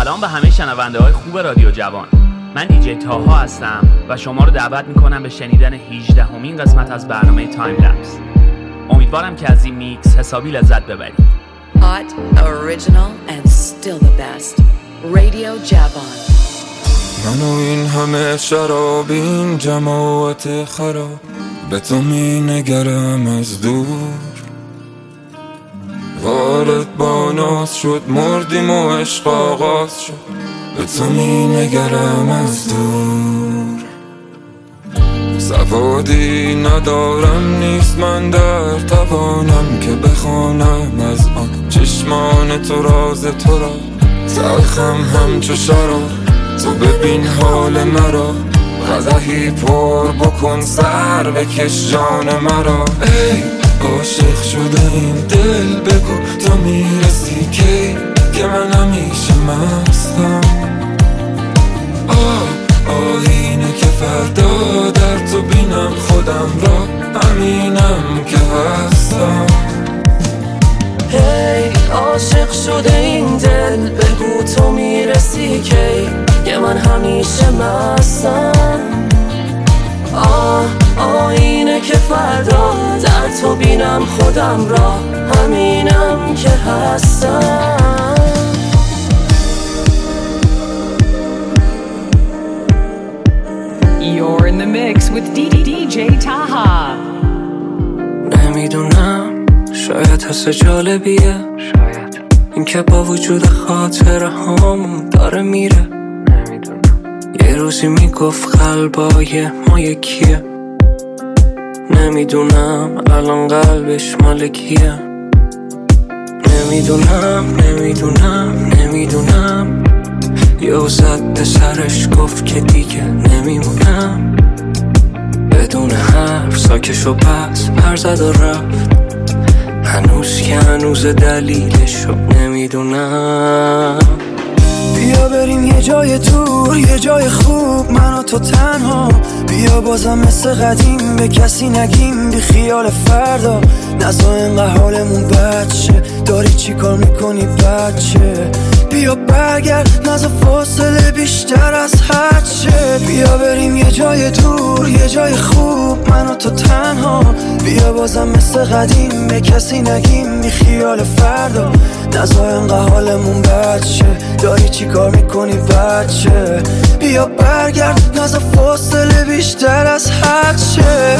سلام به همه شنونده های خوب رادیو جوان. من دیجی تاها هستم و شما رو دعوت میکنم به شنیدن 18مین قسمت از برنامه تایم لپس. امیدوارم که از این میکس حسابی لذت ببرید. Hot, original and still the best. Radio جوان. منو این همه شراب، این جماعت خراب، به تو می نگرم از دور. وارد با ناز شد، مردیم و عشق آغاز شد، به تو می نگرم از دور. سوادی ندارم، نیست من در توانم که بخوانم از آن چشمان تو راز تو را. تلخم همچو شراب، تو ببین حال مرا، قدحی پر بکن سر بکش جان مرا. ای عاشق شده این دل، بگو تو میرسی که من همیشه مستم. آینه که فردا در تو بینم خودم را، همینم که هستم. هی عاشق شده این دل، بگو تو میرسی که من همیشه مستم. آینه که فردا در تو بینم خودم را، همینم که هستم. You're in the mix with DJ Taha. نمیدونم، شاید حس جالبیه، شاید این که با وجود خاطره هامون داره میره. نمیدونم، یه روزی میگفت قلبای ما یکیه. نمیدونم الان قلبش مال کیه. نمیدونم یه زد به سرش گفت که دیگه نمیمونم. بدون حرف ساکش و پس پر زد و رفت، هنوز دلیلشو نمیدونم. بیا بریم یه جای دور، یه جای خوب، من و تو تنها. بیا بازم مثل قدیم به کسی نگیم، بی خیال فردا. نزا اینقدر حالمون بد شه، داری چی کار میکنی بچه؟ بیا برگرد، نزا فاصله بیشتر از حد شه. بیا بریم یه جای دور، یه جای خوب، من و تو تنها. بیا بازم مثل قدیم به کسی نگیم، بی خیال فردا. نزا اینقدر حالمون بد شه، داری چی کار میکنی بچه؟ بیا برگرد، نزا فاصله بیشتر از حد شه.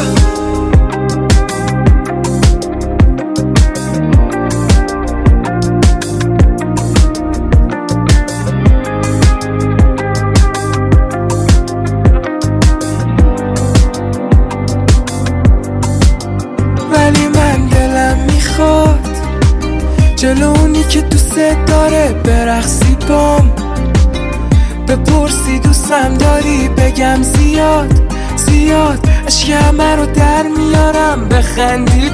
ولی من دلم میخواد جلو اونی که دوست داره برقصی بام. بپرسی دوستم داری، بگم زیاد عشق همه رو در میارم. بخندی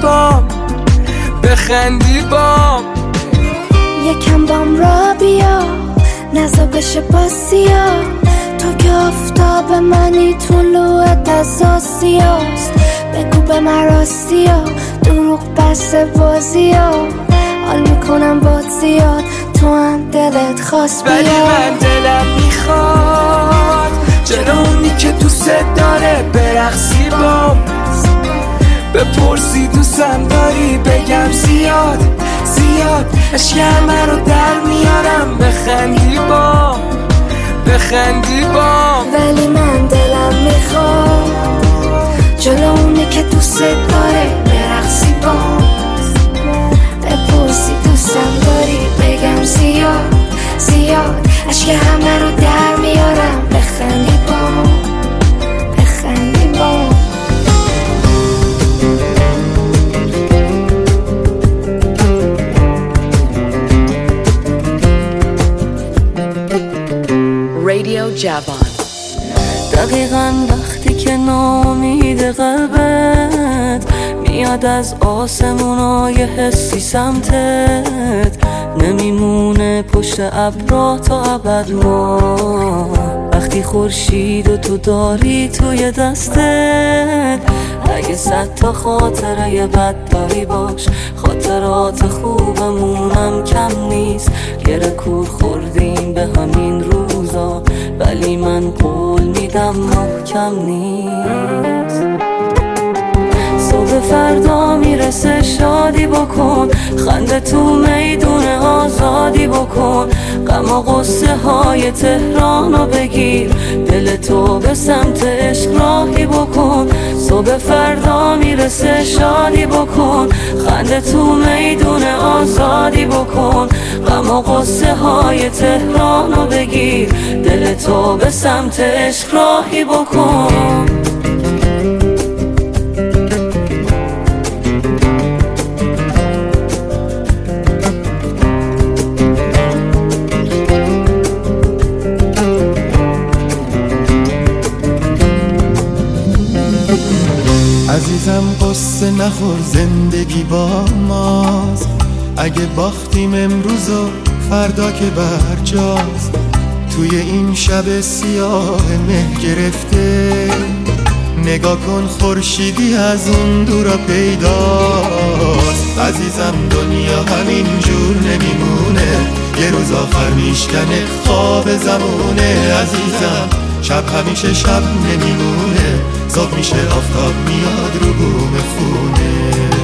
بام یکم بام را بیا، نزا بشه باسیا. تو که آفتاب منی، طلوعت از آسیاست. بگو به من راستیا، دروغ بس بازیا. حال میکنم باد زیاد، تو هم دلت خواست بیا. ولی من دلم میخواد جلو اونی که دوست داره برقصی بام. بپرسی دوستم داری، بگم زیاد عشق همه رو در میارم. بخندی بام ولی من دلم میخواد جلو اونی که دوست داره برقصی بام. بپرسی دوستم داری، بگم زیاد عشق همه رو در میارم. بخندی بام Radio جوان. دقیقاً وقتی که ناامید قلبت میاد از آسمونای حسی سمتت، نمیمونه پشت ابرا تا ابد ما. وقتی خورشید و تو داری توی دستت، اگه 100 تا خاطره بد داری باش، خاطرات خوبمونم کم نیست. گره کور خوردیم میشیم به همین روزا، ولی من قول میدم محکم نیست. صبح فردا میرسه شادی بکن، خنده تو میدون آزادی بکن، غم و غصه های تهرانو بگیر، دل تو به سمت عشق راهی بکن. صبح فردا میرسه شادی بکن، خنده تو میدون آزادی بکن، غم و غصه های تهرانو بگیر، دل تو به سمت عشق راهی بکن. عزیزم قصه نخور، زندگی با ماست، اگه باختیم امروز و فردا که برجاست. توی این شب سیاه مه گرفته، نگاه کن خورشیدی از اون دورا پیداست. عزیزم دنیا همین جور نمیمونه، یه روز آخر میشکنه خواب زمونه. عزیزم شب همیشه شب نمیمونه، صبح میشه آفتاب میاد رو بوم خونه.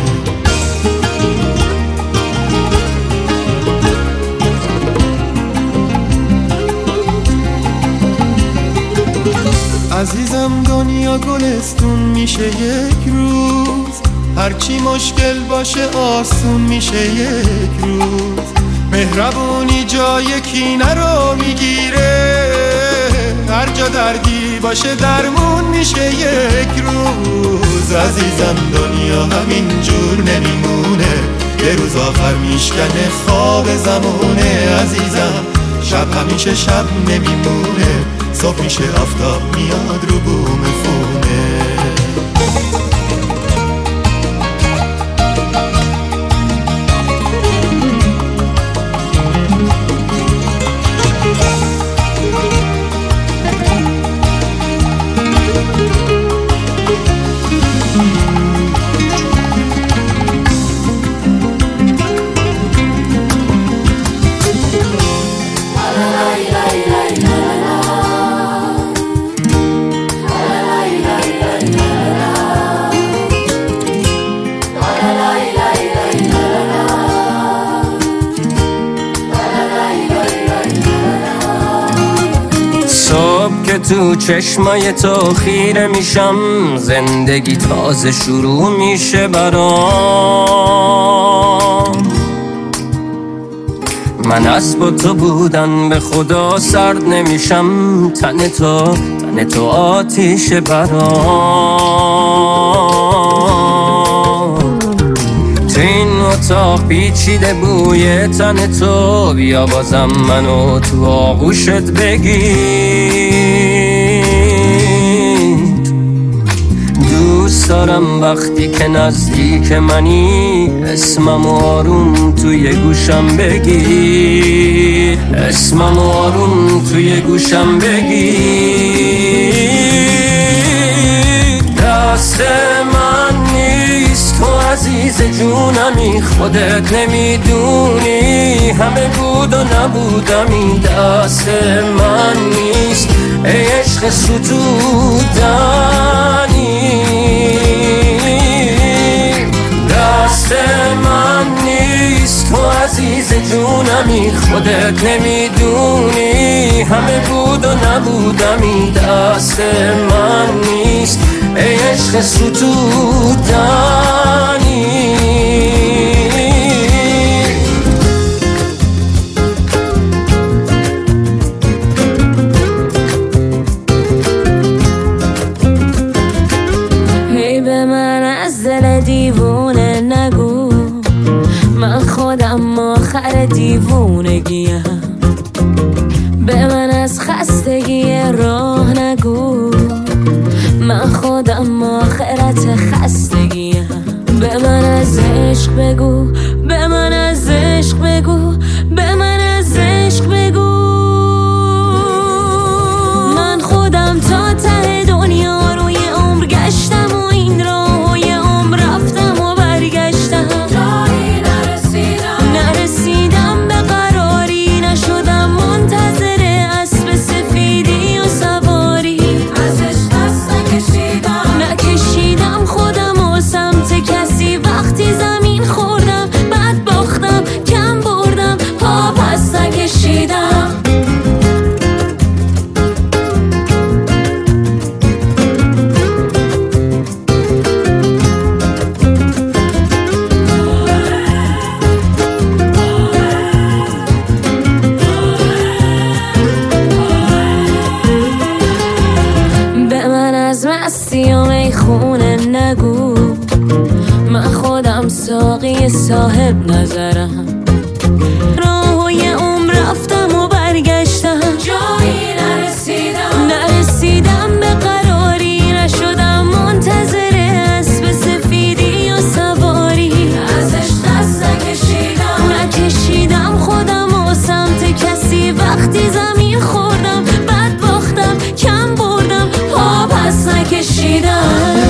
عزیزم دنیا گلستون میشه یک روز، هرچی مشکل باشه آسون میشه یک روز. مهربونی جای کینه رو میگیره، هر جا دردی باشه درمون میشه یک روز. عزیزم دنیا همین جور نمیمونه، یه روز آخر میشکنه خواب زمونه. عزیزم شب همیشه شب نمیمونه، صبح میشه آفتاب میاد رو بوم خونه. که تو چشمای تو خیره میشم، زندگی تازه شروع میشه برام. من اسب تو بودن به خدا سرد نمیشم، تن تو آتیش برام. تو این اتاق پیچیده بوی تن تو، بیا بازم منو تو آغوشت بگیر. دوست دارم وقتی که نزدیک منی، اسمم آروم توی گوشم بگیر، اسمم آروم توی گوشم بگیر. دست من نیست تو عزیز جونمی، خودت نمیدونی همه بود و نبودمی. دست من نیست ای عشق ستودنی، دست من نیست تو عزیز جونمی، خودت نمیدونی همه بود و نبودمی. دست من نیست ای عشق ستودنی. هی به من از دل دیوونه نگو، من خودم آخر دیوونگیم. به من از خستگی راه نگو، من خودم آخرت خستگیم. به من از عشق بگو، به من از عشق بگو، به من از عشق بگو. من خودم تا ته دنیا رو یه عمر گشتم و این راه و یه عمر رفتم و برگشتم، جایی نرسیدم به قراری، نشدم منتظر صاحب نظرم. راهوی عمر رفتم و برگشتم، جایی نرسیدم به قراری، نشدم منتظر اسب سفیدی و سواری. ازش دست نکشیدم خودم و سمت کسی، وقتی زمین خوردم بد باختم کم بردم پا پس نکشیدم.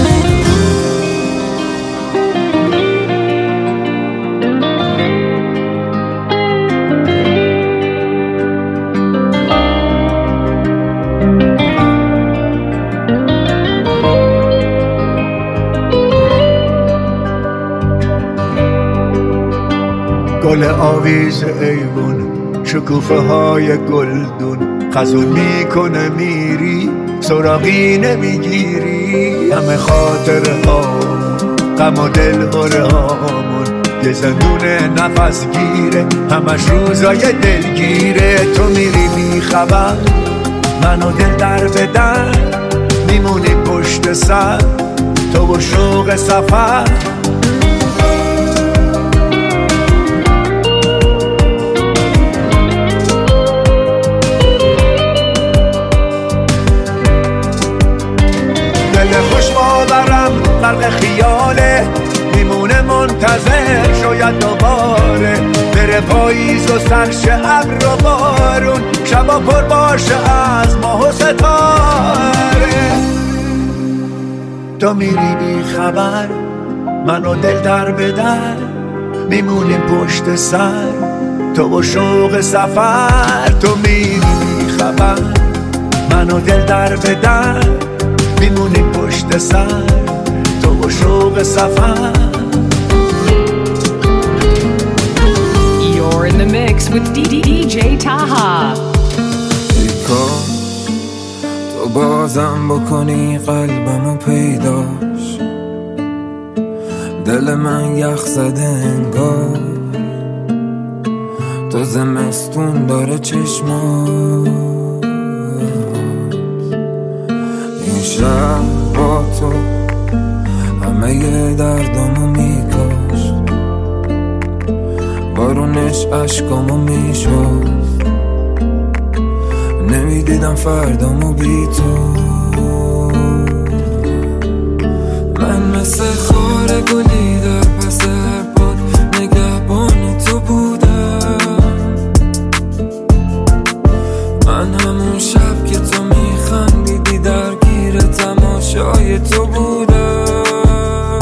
گل آویز ایوون، شکوفه های گلدون، خزون میکنه میری سراغی نمیگیری. همه خاطره هامون، غم و دل بره هامون، یه زندون نفس گیره، همش روزای دلگیره. تو میری بی خبر، منو دل در به در، میمونی پشت سر تو و شوق سفر. خوش باورم غرق خیاله، میمونه منتظر شاید دوباره بره پاییز و سرش ابر و بارون، شبا پر باشه از ماه و ستاره. تو میری بی خبر، منو دل در به در، میمونیم پشت سر تو و شوق سفر. تو میری بی خبر، منو دل در به در، میمونیم پشت سر تو و شوق سفر. You're in the mix with DJ Taha. تو بازم بکنی قلبمو پیداش، دل من یخ زده انگار، تو زمستون داره چشمات. این شب با تو همه دردامو میکاشت، بارونش عشقامو میشوست، نمیدیدم فردامو بی تو. من مثل خار گلی در پس هر باد نگهبان تو بودم. من همون شب که تو میخندیدی درگیر تماشای تو بودم.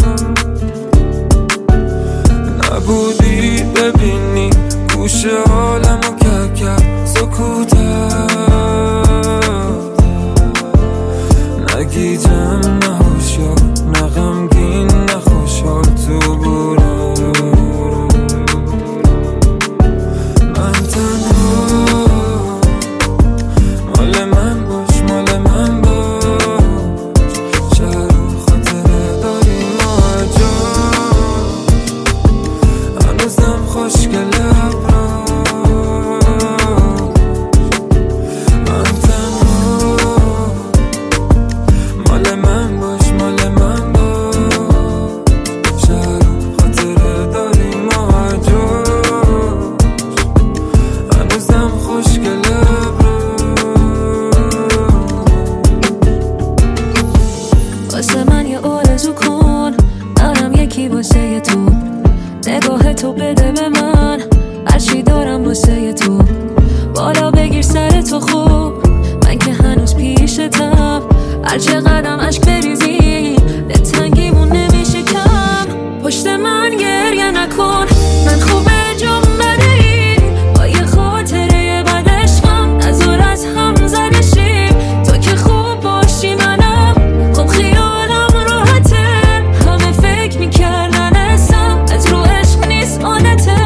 نبودی ببینی گوشه حالمو کرد سکوتت، نگیجم نه هوشیار نه غمگین نه خوشحال تو بودم. من تنها، مال من باش مال من باش، شهر و خاطره داریم ما جاش، هنوزم خوشگله ابراش. من تنها، مال من باش مال من باش، شهر و خاطره داریم ما جاش، هنوزم خوشگله ابراش. واسه من یه آرزو کن، منم یکی واسه تو، نگاه تو بده به من، هرچی دارم واسه تو، بالا بگیر سر تو خوب، من که هنوز پیشتم، هرچه قدم عشق بریزی به تنگیمون نمیشه کم. پشت من گریه نکن، من خوبه جام بدهی، با یه خاطره بد عشقم نزار از هم زدشیم. تو که خوب باشی منم خب خیالم راحته، همه فکر میکردن اسم از رو عشق نیست عادته.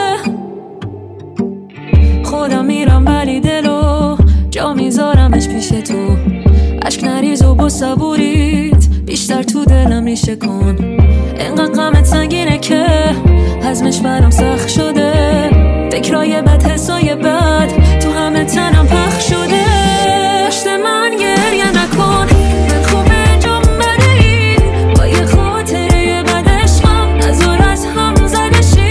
خودم میرم ولی دلو جا میذارمش پیش تو، عشق نریز و با صبوریت بیشتر تو دلم ریشه کن. اینقدر غمت سنگینه که هضمش برام سخت شده، فکرای بد حسای بد تو همه تنم پخش شده. پشت من گریه نکن، من خوبه جام بدهی، با یه خاطره بد عشقم نزار از هم زدشی.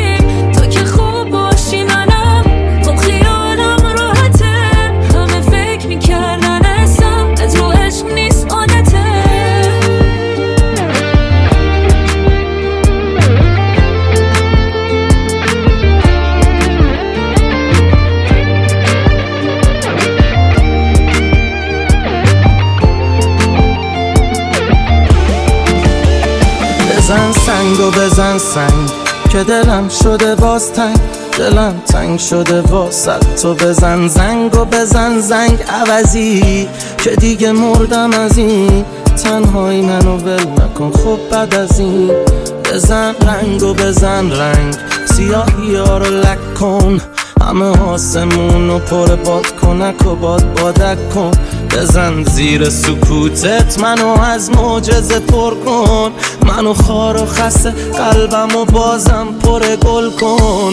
زنگو بزن سنگ که دلم شده باز تنگ، دلم تنگ شده واسه تو. بزن زنگو بزن زنگ عوضی که دیگه مردم از این تنهایی، منو ول نکن خب بعد از این. بزن رنگو بزن رنگ سیاهی ها رو لک کن، همه آسمونو پر باد کنک و بادک کن. بزن زیر سکوتت منو از معجزه پر کن، منو خار و خسته قلبمو بازم پر گل کن.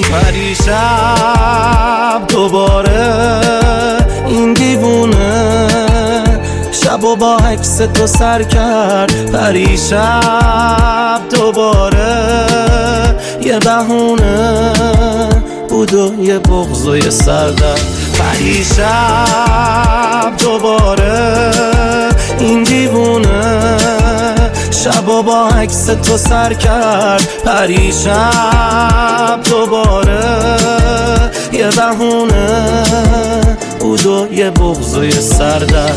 پریشب دوباره این دیوونه شبو با عکس تو سر کرد، پریشب دوباره یه بهونه بود و یه بغض و یه سردرد. پریشب دوباره این دیوونه شبو با عکس تو سر کرد، پریشب دوباره یه بهونه بود و یه بغض و یه سردرد.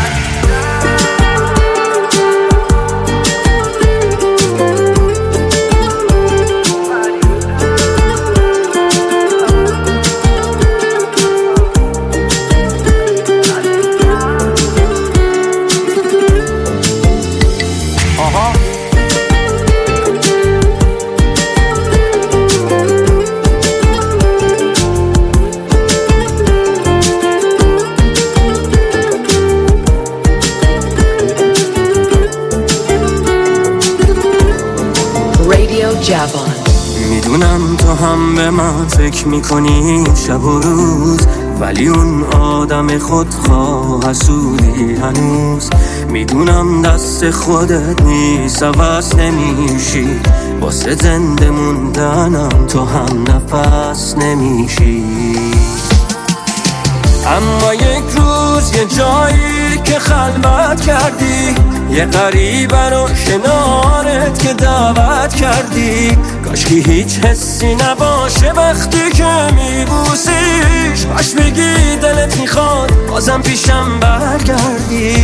میدونم تو هم به من فکر میکنی شب و روز، ولی اون آدم خودخواه حسودی هنوز. میدونم دست خودت نیست عوض نمیشی، واسه زنده موندنم تو هم نفس نمیشی. اما یک روز یه جایی که خلوت کردی، یه غریبه رو کنارت که دعوت کردی. کاشکی هیچ حسی نباشه وقتی که میبوسیش، کاش بگی دلت میخواد بازم پیشم برگردی.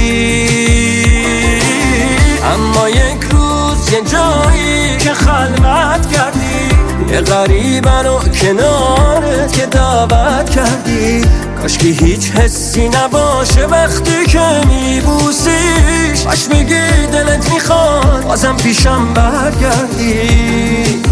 اما یک روز یه جایی که خلوت کردی، یه غریبه رو کنارت که دعوت کردی. کاشکی هیچ حسی نباشه وقتی که میبوسیش، کاش بگی دلت میخواد بازم پیشم برگردی.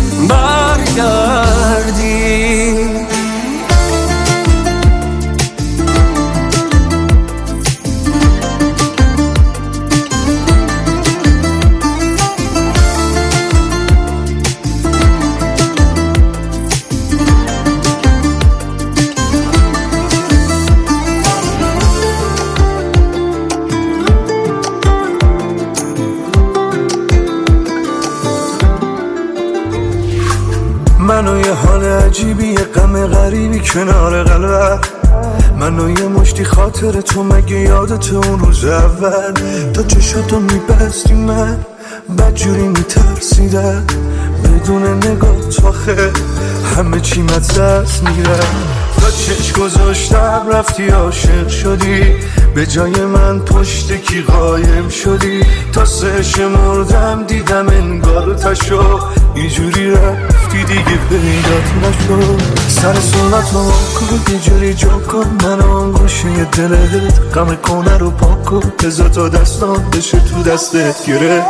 منو یه حال عجیبی، یه غم غریبی کنار قلبم، منو یه مشتی خاطر تو، مگه یادت اون روز اول تا چشاتو میبستی من بدجوری میترسیدم. بدون نگاه تو آخه همه چی مدست میرم. تا چشم گذاشتم رفتی عاشق شدی، به جای من پشت کی قایم شدی. تا سه شمردم دیدم انگار تشو، اینجوری رفتی دیگه پیدات نشد. سر سنتو کن یه جوری جو کن، منو اون گوشه دلت غم کنه رو پاک کن. بذار تا دستان بشه تو دستت گره.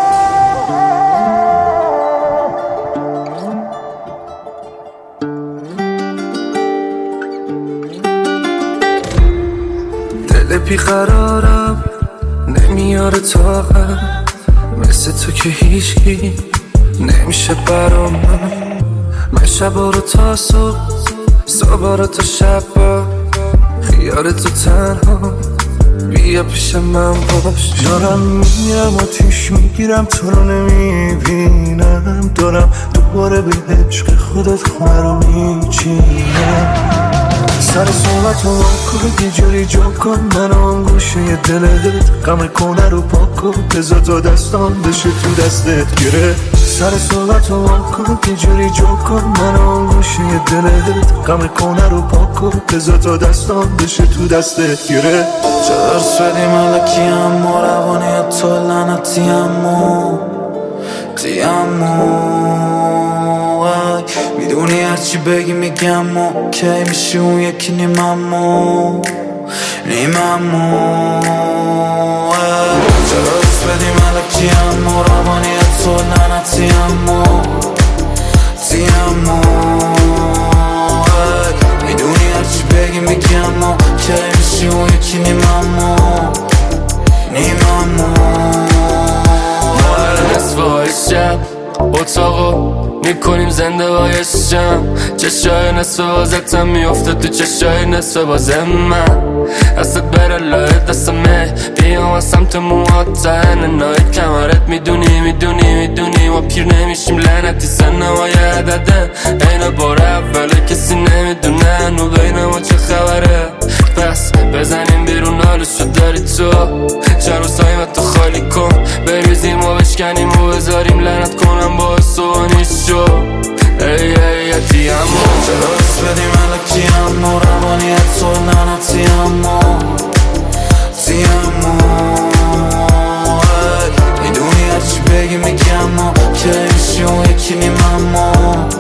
دل بیقرارم نمیاره طاقم، مثل تو که هیچکی نمیشه برام. من شبا رو تا صبح، صبح رو تا شبا، خیال تو تنها بیا پیش من باش. دارم میرم آتیش میگیرم تو رو نمیبینم، دارم دوباره به عشق خودت خونه رو میچینم. سر صحبتو کن یه جوری جو کن، منو اون گوشه دلت غم کنه رو پاک کن. بذار تا دستان بشه تو دستت گره. سر صحبتو کن یه جوری جو کن، منو اون گوشه دلت غم کنه رو پاک کن. بذار تا دستان بشه تو دستت گره. چرا شدی ملکی امو روانی تو لعنتی امو میدونی هرچی بگی میگم و کی میشه اون یکی نیممو چرا دوست بدی ملکی امو روانیت تو لعنتی امو میدونی هرچی بگی میگم و کی میشه اون یکی نیممو نصفه شب اتاقو میکنیم زنده بایشم چشای نصفه بازتم میفته تو چشای نصفه بازم من دستت بره لای دستمه بیام از سمت موهات تن نای کمرت میدونی ما پیر نمیشیم لعنتی سنمای عدده این بار اوله کسی نمیدونه نو بین ما چه خبره پس بزنیم بیرون حالشو داری تو چند روز تایمتو خالی کن بریزیم و بشکنیم و بذاریم لعنت کنم با سوانیش شو ای یتیمو چرا دوست بدی ملکی امو روانیت تو لعنتی امو میدونی هرچی بگی میگم و که میشی اون یکی نیممو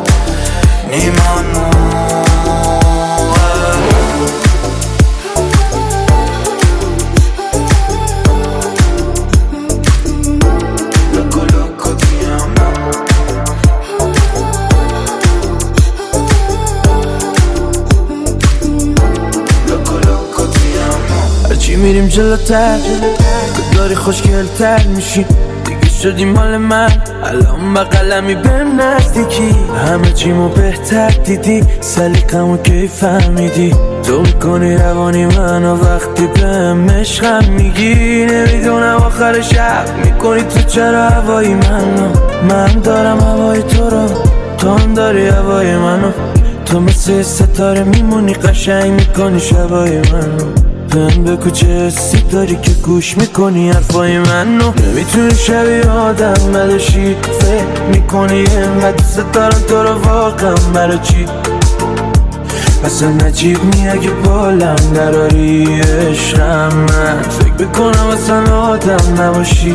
هرچی میریم جلوتر داری خوشگلتر میشی دیگه شدی مال من الان بقلمی بهم نزدیکی همه چیمو بهتر دیدی سلیقمو کی فهمیدی تو میکنی روانی منو وقتی بهم عشقم میگی نمیدونم آخر شب میکنی تو چرا هوای من دارم هوای تو رو تو هم داری هوای منو تو مثل ستاره میمونی قشنگ میکنی شبای منو بهم بگو چه حسی داری که گوش میکنی حرفای منو نمیتونی شبیه آدم نداشی فکر میکنی اینقدر دوست دارم تو رو واقعا برای چی اصلا نجیب نی اگه بالم دراری عشقم من فکر بکنم اصلا آدم نباشی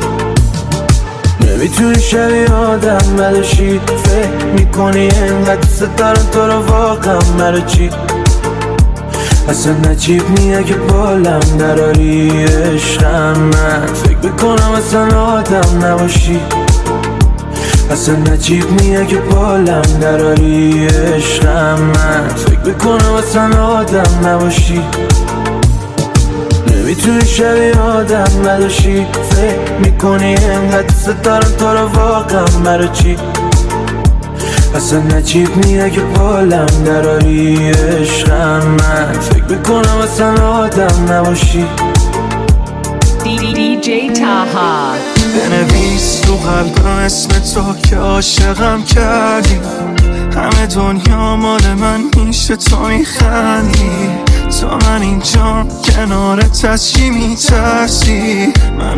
نمیتونی شبیه آدم نداشی فکر میکنی اینقدر دوست دارم تو رو واقعا برای چی اصلا نجیب نی اگه بالم دراری عشقم من فکر بکنم اصلا آدم نباشی اصلا نجیب نی اگه بالم دراری عشقم من فکر بکنم اصلا آدم نباشی نمیتونی شبیه آدم نداشی فکر میکنی اینقدر دوست دارم تو رو واقعا برای چی اصلا نجیب نی اگه بالم دراری عشقم من فکر بکنم اصلا آدم نباشی DJ Taha بنویس تو قلبم اسم تو که عاشقم کردی همه دنیا مال من میشه تو میخندی تو من اینجا کنارت از چی میترسی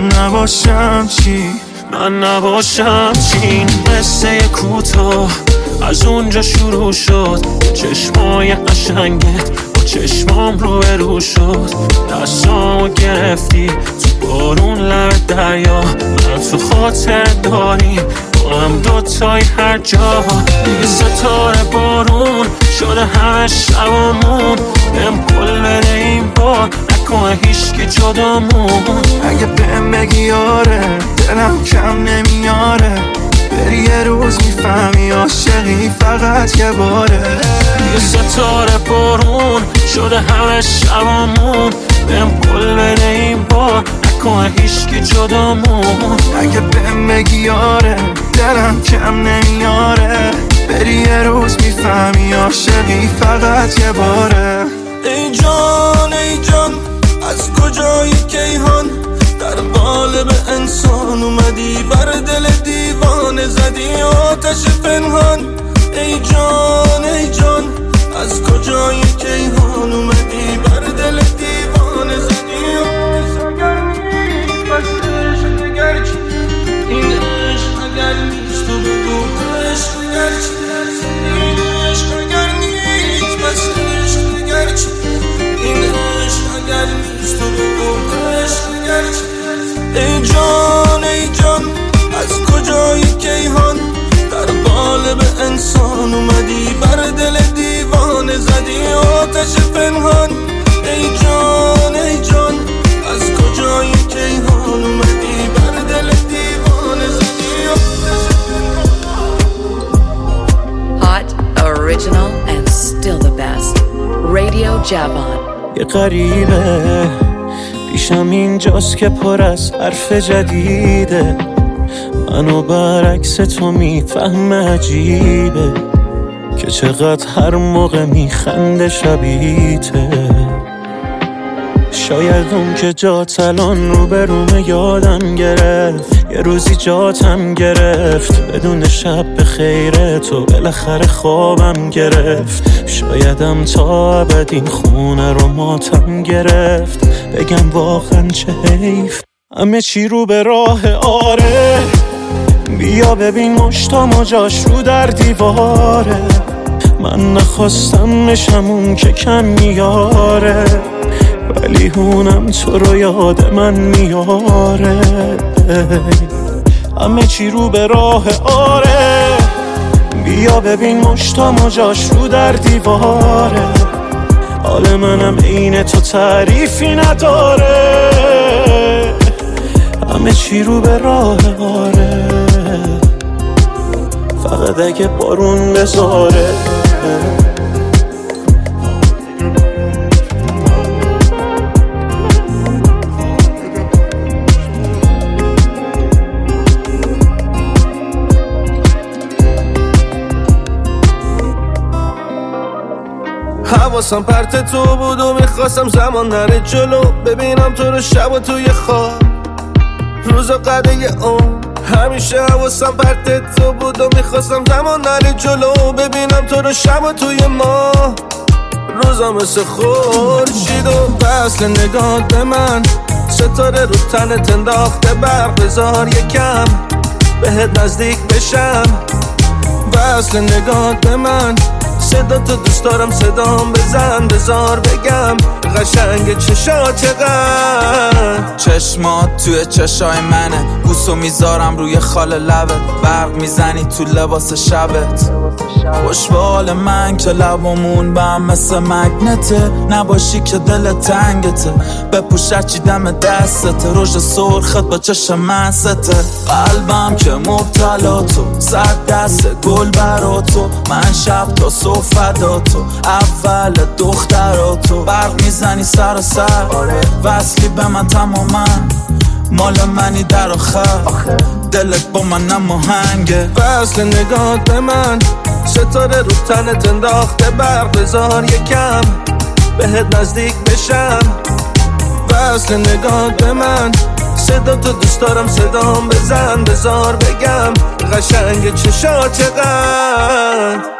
من نباشم چی قصه کوتاه از اونجا شروع شد چشمای قشنگت با چشمام رو شد دستامو گرفتی تو بارون لب دریا من تو خاطر داریم با هم دوتای هر جا دیگه ستاره بارون شده همه شبامون بهم قول بده این بار نکنه هیچکی جدامون اگه بهم بگی آره دلم کم نمیاره بری یه روز میفهمی عاشقی فقط یه باره یه ستاره بارون شده همه شبامون بهم قول بده این بار نکنه هیچکی جدامون اگه بهم بگی آره دلم کم نمیاره بری یه روز میفهمی عاشقی فقط یه باره ای جان از کجایی کیهان در قالب انسان اومدی بر دل دیوانه زدی آتش پنهان ای جان از کجای کیهان اومدی بر دل دیوانه زدی آتش بس عشق اگر چی این عشق اگر نیست تو بگو عشق اگر چی این عشق اگر نیست بس عشق اگر چی این عشق اگر نیست تو بگو عشق اگر چی ای جان از کجای کیهان در قالب انسان آتش پنهان. ای جان ای جان از کجای کیهان اومدی بر دل دیوانه زدی آتش پنهان. Hot, original and still the best. Radio Javon. یه غریبه پیشم اینجاست که پر از حرف جدیده، منو برعکس تو میفهم عجیبه که چقدر هر موقع میخنده شبیته. شاید اون که جات الان رو به رومه یادم گرفت، یه روزی جاتم گرفت بدون شب به خیره تو بالاخره خوابم گرفت. شایدم تا ابد این خونه رو ماتم گرفت، بگم واقعا چه حیف همه چی رو به راه آره. بیا ببین مشتام و جاش رو در دیواره، من نخواستم نشم اون که کم میاره، ولی هونم تو رو یاد من میاره. همه چی رو به راه آره. بیا ببین مشتام و جاش رو در دیواره، حال منم عین تو تعریفی نداره. همه چی رو به راه آره، فقط اگه بارون بذاره. حواسم پرت تو بود و میخواستم زمان نره جلو، ببینم تو رو شب و توی خواب روز و قده اون. همیشه حواسم پرت تو بود و میخواستم زمان نره جلو، ببینم تو رو شب و توی ما روزا مثل خورشید و وصل نگاه به من. ستاره رو تنت انداخته برق، بذار یکم بهت نزدیک بشم. وصل نگاه به من، صدا تو دوست دارم صدام بزن، بذار بگم قشنگ چشات چقدر. چشمات توی چشای منه، بوسو میذارم روی خال لبت، برق میزنی تو لباس شبت. خوش به حال من که لبامون به هم مثل مگنته، نباشی که دل تنگته، بپوشت چی دم دستته، رژ سرخت با چشم مسته. قلبم که مبتلا تو، صد دست گل برا تو، من شب تا صبح فدا تو، اول دختراتو. برق میزنی سر و سر، وصلی به من تماما، مال منی در آخر، دلت با من نماهنگه. وصل نگاه به من، ستاره رو تنت انداخته برق، بذار یکم بهت نزدیک بشم. وصل نگاه به من، صدا تو دوست دارم صدام بزن، بذار بگم قشنگ چشات چقدر.